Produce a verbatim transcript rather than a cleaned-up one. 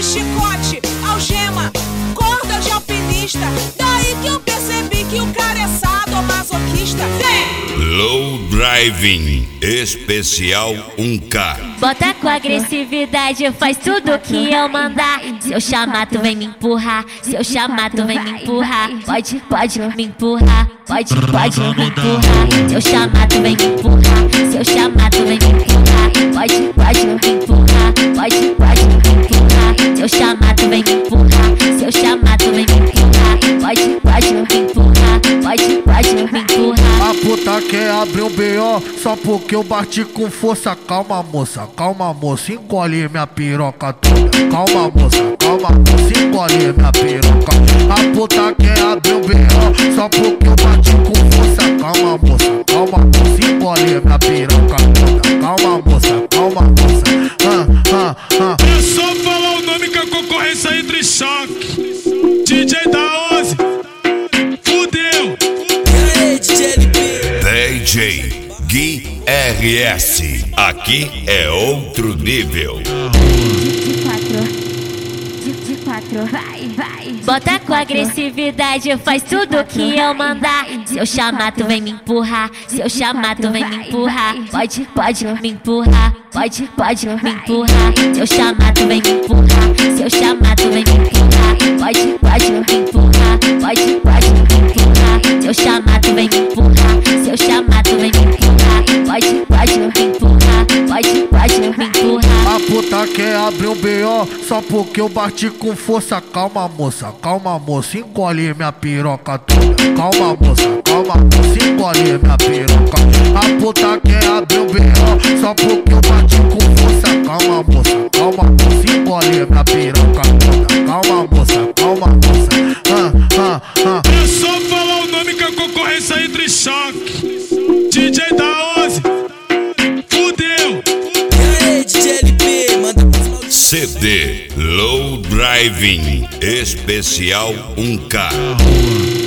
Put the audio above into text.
chicote, algema, corda de alpinista. Daí que eu percebi que o cara é sadomasoquista. Vem! Low Driving Especial um K. Bota com agressividade, faz tudo que eu mandar. Se eu chamar, tu vem me empurrar. Se eu chamar, tu vem me empurrar. Pode, pode me empurrar. Pode, pode me empurrar. Se eu chamar, tu vem me empurrar. Se eu chamar, tu vem me empurrar. Pode, pode me empurrar. Pode, pode me empurrar. Se eu chamar, tu vem me empurrar. Se eu chamar, tu vem me empurrar. Pode, pode me empurrar. Pode, pode me empurrar. A puta quer abrir um B O só porque eu bati com força. Calma, moça, calma, moça, engole minha piroca toda. Calma, moça, calma, moça, engole minha piroca. A puta quer abrir um B O só porque eu bati com força. Calma, moça, calma, moça, engole minha piroca toda. Calma, moça, calma, moça. Ah, ah, ah. É só falar o nome que a concorrência entra em choque. D J da onze, fudeu. D J Gui R S. Aqui é outro nível. De quatro, de, de quatro, vai, vai. Bota com agressividade, faz tudo que eu mandar. Se eu chamar, tu vem me empurrar. Se eu chamar, tu vem me empurrar. Pode, pode me empurrar. Pode, pode me empurrar. Se eu chamar, tu vem me empurrar. Se eu chamar, tu vem me empurrar. Pode, pode me empurrar. Pode, pode me empurrar. Se eu chamar, tu vem me empurrar. Se eu chamar, tu vem me empurrar. Pode, pode me empurrar. Pode, pode me empurrar. A puta quer abrir um B O só porque eu bati com força. Calma, moça, calma, moça, engole minha piroca toda. Calma, moça, calma, moça, engole minha piroca. A puta quer abrir um B O só porque eu bati com força. Calma, moça, calma, moça, engole minha piroca toda. Calma, moça, calma, moça. Ah, ah, ah. É só falar o nome que a concorrência entra em choque. D J da onze, fudeu. C D Low Driving Especial um K.